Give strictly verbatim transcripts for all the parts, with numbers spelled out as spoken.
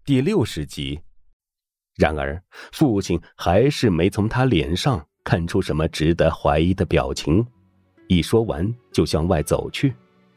第六十集。然而父亲还是没从他脸上看出什么值得怀疑的表情，一说完就向外走去。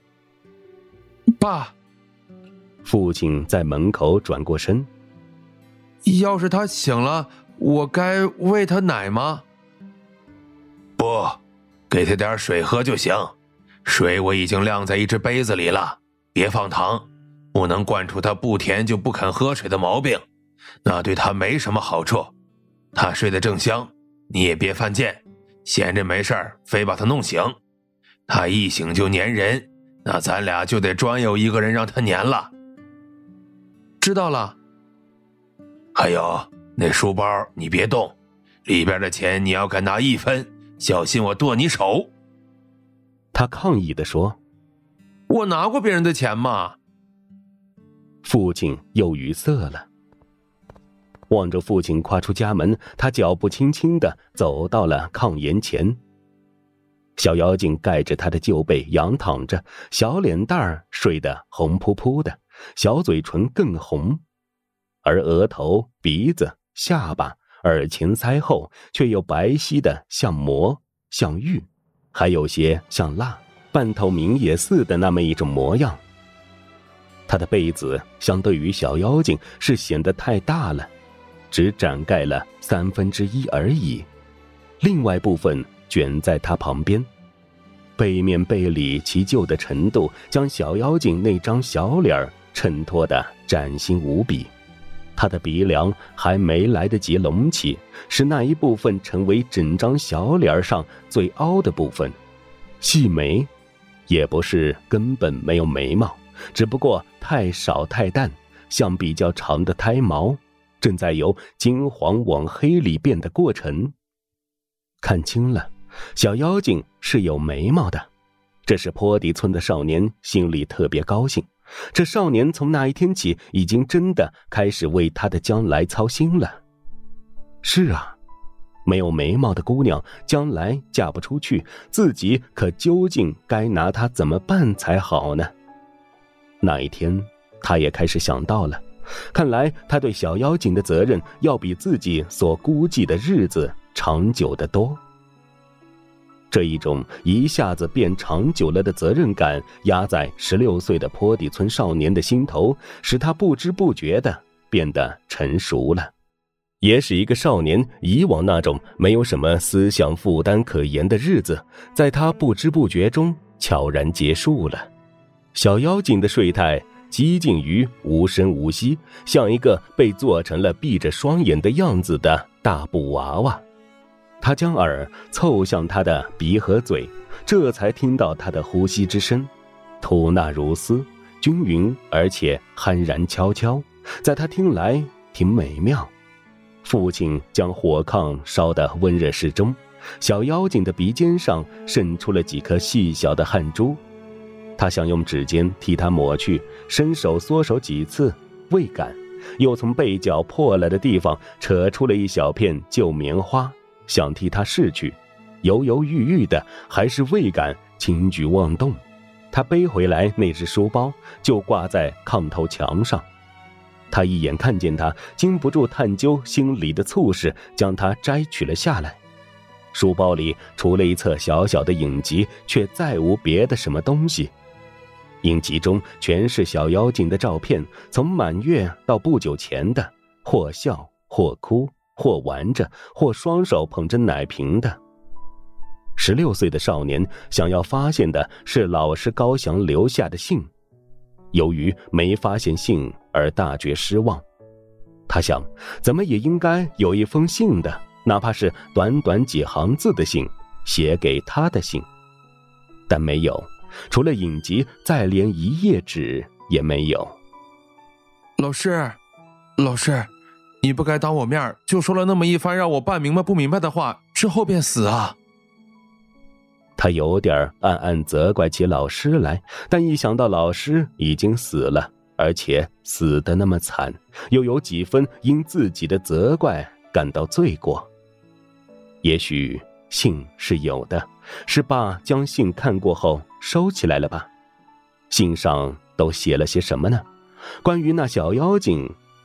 爸， 父亲在门口转过身， 要是他醒了，我该喂他奶吗？ 不，给他点水喝就行，水我已经晾在一只杯子里了，别放糖，不能惯出他不甜就不肯喝水的毛病，那对他没什么好处。他睡得正香，你也别犯贱，闲着没事儿非把他弄醒。他一醒就粘人，那咱俩就得专有一个人让他粘了。 知道了。 还有，那书包你别动，里边的钱你要敢拿一分，小心我剁你手。 他抗议地说。 我拿过别人的钱嘛。 父亲又语塞了。望着父亲跨出家门，他脚步轻轻地走到了炕沿前。小妖精盖着他的旧被仰躺着，小脸蛋儿睡得红扑扑的，小嘴唇更红，而额头、鼻子、下巴、耳前腮后却又白皙的像膜像玉，还有些像蜡，半透明也似的那么一种模样。他的被子相对于小妖精是显得太大了，只展盖了三分之一而已，另外部分卷在他旁边。背面背里其旧的程度将小妖精那张小脸衬托得崭新无比。他的鼻梁还没来得及隆起，使那一部分成为整张小脸上最凹的部分。细眉也不是根本没有眉毛，只不过太少太淡，像比较长的胎毛，正在由金黄往黑里变的过程。看清了，小妖精是有眉毛的，这使坡底村的少年心里特别高兴。这少年从那一天起已经真的开始为他的将来操心了。是啊，没有眉毛的姑娘将来嫁不出去，自己可究竟该拿她怎么办才好呢？那一天他也开始想到了，看来他对小妖精的责任要比自己所估计的日子长久得多。这一种一下子变长久了的责任感压在十六岁的坡底村少年的心头，使他不知不觉地变得成熟了，也使一个少年以往那种没有什么思想负担可言的日子，在他不知不觉中悄然结束了。小妖精的睡态几近于无声无息，像一个被做成了闭着双眼的样子的大布娃娃。他将耳凑向他的鼻和嘴，这才听到他的呼吸之声，吐纳如丝，均匀而且酣然悄悄，在他听来挺美妙。父亲将火炕烧得温热适中，小妖精的鼻尖上渗出了几颗细小的汗珠，他想用指尖替他抹去，伸手缩手几次未敢，又从被角破了的地方扯出了一小片旧棉花，想替他拭去，犹犹豫豫的还是未敢轻举妄动。他背回来那只书包就挂在炕头墙上，他一眼看见他，禁不住探究心里的促使，将它摘取了下来。书包里除了一册小小的影集，却再无别的什么东西。影集中全是小妖精的照片，从满月到不久前的，或笑或哭或玩着，或双手捧着奶瓶的。十六岁的少年想要发现的是老师高翔留下的信，由于没发现信而大觉失望。他想，怎么也应该有一封信的，哪怕是短短几行字的信，写给他的信。但没有，除了影集，再连一页纸也没有。 老师，老师，你不该当我面就说了那么一番让我半明白不明白的话，之后便死啊！ 他有点暗暗责怪起老师来，但一想到老师已经死了，而且死得那么惨，又有几分因自己的责怪感到罪过。也许信是有的，是爸将信看过后收起来了吧？信上都写了些什么呢？关于那小妖精，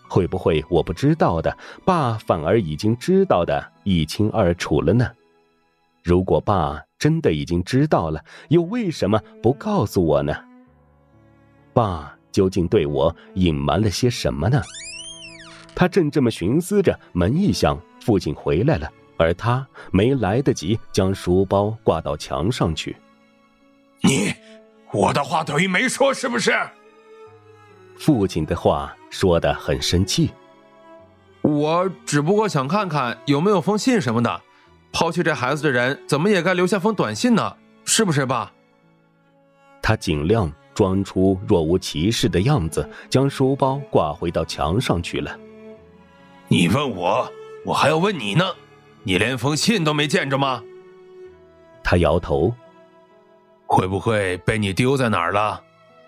会不会我不知道的，爸反而已经知道的一清二楚了呢？如果爸真的已经知道了，又为什么不告诉我呢？爸究竟对我隐瞒了些什么呢？他正这么寻思着，门一响，父亲回来了，而他没来得及将书包挂到墙上去。 你，我的话等于没说是不是？ 父亲的话说得很生气。 我只不过想看看有没有封信什么的，抛弃这孩子的人怎么也该留下封短信呢，是不是爸？ 他尽量装出若无其事的样子，将书包挂回到墙上去了。 你问我，我还要问你呢，你连封信都没见着吗？ 他摇头。 会不会被你丢在哪儿了？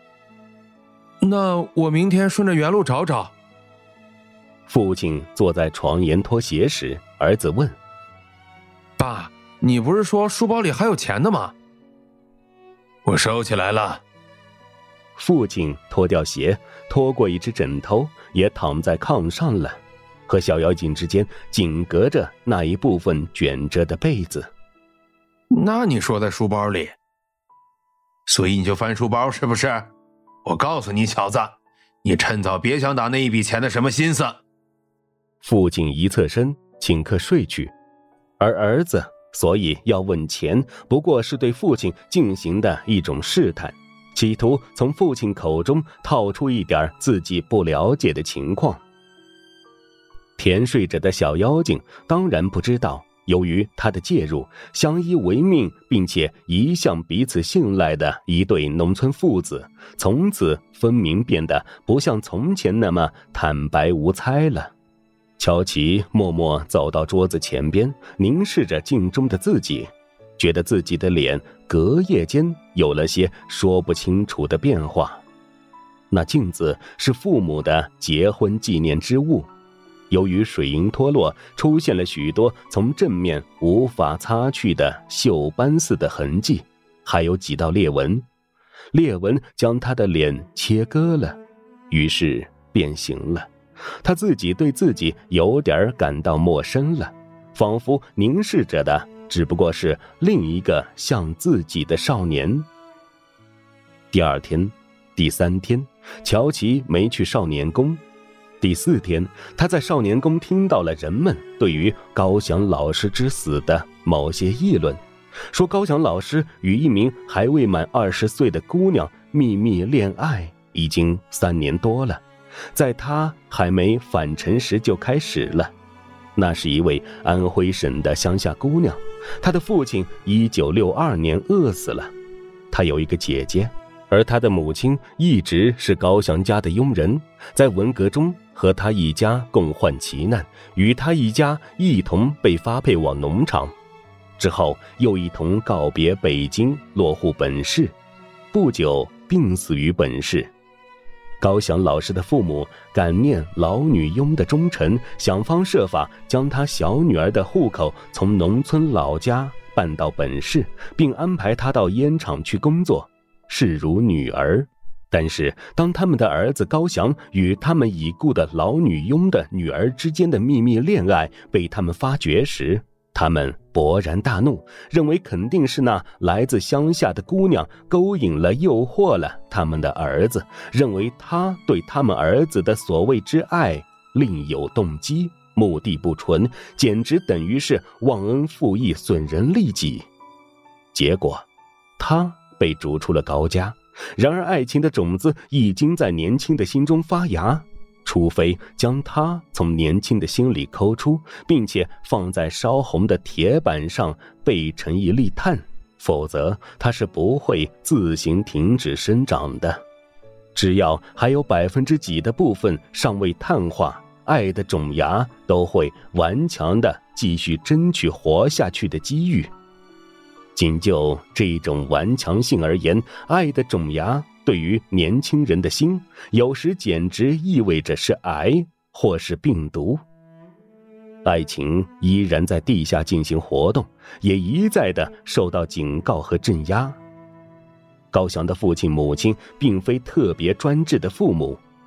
那我明天顺着原路找找。 父亲坐在床沿脱鞋时，儿子问： 爸，你不是说书包里还有钱的吗？ 我收起来了。 父亲脱掉鞋，拖过一只枕头，也躺在炕上了，和小妖精之间仅隔着那一部分卷着的被子。 那你说在书包里， 所以你就翻书包是不是？我告诉你小子，你趁早别想打那一笔钱的什么心思。 父亲一侧身顷刻睡去，而儿子所以要问钱，不过是对父亲进行的一种试探，企图从父亲口中套出一点自己不了解的情况。甜睡着的小妖精当然不知道，由于他的介入，相依为命并且一向彼此信赖的一对农村父子，从此分明变得不像从前那么坦白无猜了。乔琪默默走到桌子前边，凝视着镜中的自己，觉得自己的脸隔夜间有了些说不清楚的变化。那镜子是父母的结婚纪念之物，由于水银脱落，出现了许多从正面无法擦去的锈斑似的痕迹，还有几道裂纹。裂纹将他的脸切割了，于是变形了。他自己对自己有点感到陌生了，仿佛凝视着的只不过是另一个像自己的少年。第二天、第三天，乔琪没去少年宫。第四天，他在少年宫听到了人们对于高翔老师之死的某些议论，说高翔老师与一名还未满二十岁的姑娘秘密恋爱已经三年多了，在他还没返程时就开始了。那是一位安徽省的乡下姑娘，她的父亲一九六二年饿死了。她有一个姐姐，而她的母亲一直是高翔家的佣人，在文革中和他一家共患其难，与他一家一同被发配往农场，之后又一同告别北京，落户本市，不久病死于本市。高翔老师的父母感念老女佣的忠诚，想方设法将他小女儿的户口从农村老家搬到本市，并安排她到烟厂去工作，视如女儿。但是当他们的儿子高翔与他们已故的老女佣的女儿之间的秘密恋爱被他们发觉时，他们勃然大怒，认为肯定是那来自乡下的姑娘勾引了诱惑了他们的儿子，认为他对他们儿子的所谓之爱另有动机，目的不纯，简直等于是忘恩负义，损人利己。结果他被逐出了高家。然而爱情的种子已经在年轻的心中发芽，除非将它从年轻的心里抠出，并且放在烧红的铁板上备成一粒炭，否则它是不会自行停止生长的。只要还有百分之几的部分尚未碳化，爱的种芽都会顽强地继续争取活下去的机遇。仅就这种顽强性而言，爱的种芽对于年轻人的心，有时简直意味着是癌或是病毒。爱情依然在地下进行活动，也一再的受到警告和镇压。高翔的父亲母亲并非特别专制的父母，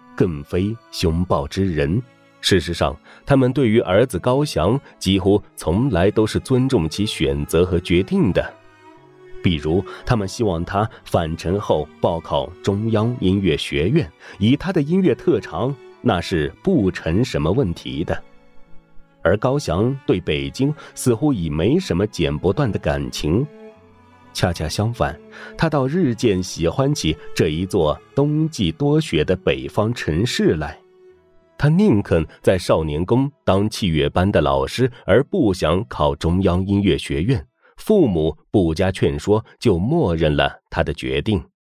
更非凶暴之人。事实上，他们对于儿子高翔几乎从来都是尊重其选择和决定的。比如，他们希望他返程后报考中央音乐学院，以他的音乐特长，那是不成什么问题的。而高翔对北京似乎已没什么剪不断的感情，恰恰相反，他倒日渐喜欢起这一座冬季多雪的北方城市来。他宁肯在少年宫当器乐班的老师，而不想考中央音乐学院。父母不加劝说，就默认了他的决定。